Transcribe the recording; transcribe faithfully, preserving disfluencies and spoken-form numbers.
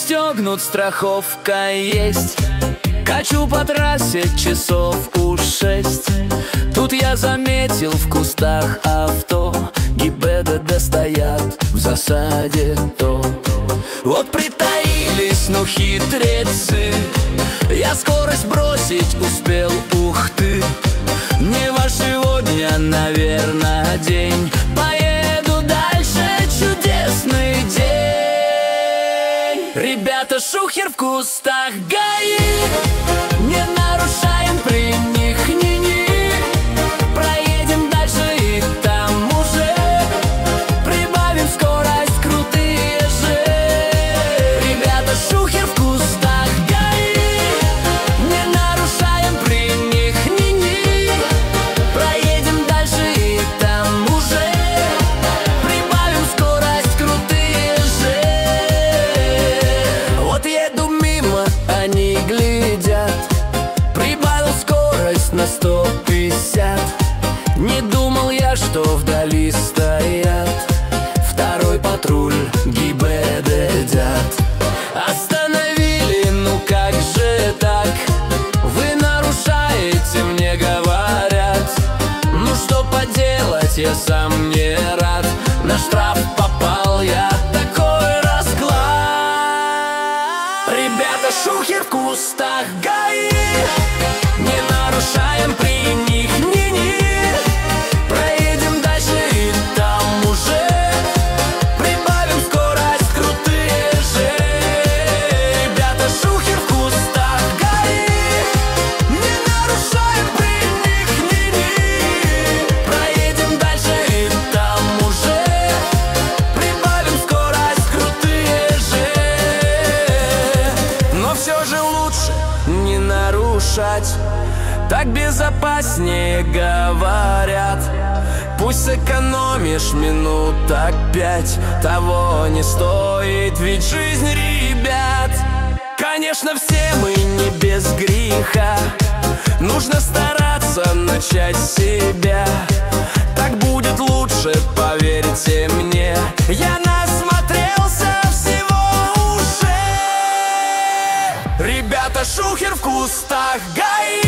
пристегнут, страховка есть. Качу по трассе часов уж шесть. Тут я заметил в кустах авто, ГИБДД стоят в засаде то. Вот притаились, ну хитрецы, я скорость бросить успел, ух ты. Не ваш сегодня, наверное, день. Поеду дальше, чудесный день. Ребята, шухер в кустах, ГАИ, не нарушаем при них ни-ни. Проедем дальше и там уже прибавим скорость, крутые же. Ребята, шухер в кустах, ГАИ, не нарушаем при них ни-ни. Проедем дальше и там уже прибавим скорость, крутые же. Вот еду мимо, они глядят, прибавил скорость на сто пятьдесят. Не думал я, что вдали стоят второй патруль, ГИБДД. Остановили, ну как же так? Вы нарушаете, мне говорят. Ну что поделать, я сам не рад. На штраф попал я, такой расклад. Ребята, шухер в кустах, ГАИ, не нарушаем при них ни-ни. Проедем дальше и там уже прибавим скорость, крутые же. Ребята, шухер в кустах, ГАИ, не нарушаем при них ни-ни. Проедем дальше и там уже прибавим скорость, крутые же. Но все же лучше не нарушать, так безопаснее, говорят. Пусть сэкономишь минут так пять, того не стоит ведь жизнь ребят. Конечно, все мы не без греха, нужно стараться начать с себя. Так будет лучше, поверьте мне. Я насмотрелся всего уже. Ребята, шухер в кустах, ГАИ,